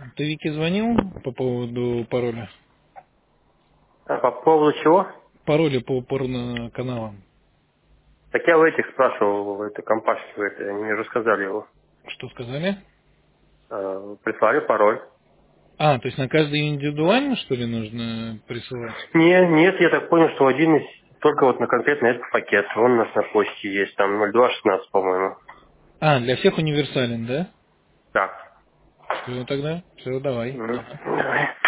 Ты Вике звонил по поводу пароля? А по поводу чего? Пароля по порно-каналам. Так я у этих спрашивал, это компашки, это, они мне уже сказали его. Что сказали? Прислали пароль. А, то есть на каждый индивидуально, что ли, нужно присылать? Нет, я так понял, что один из, только вот на конкретно этот пакет. Он у нас на почте есть, там 0216, по-моему. А, для всех универсален, да? Так. Все тогда, все, давай. Давай.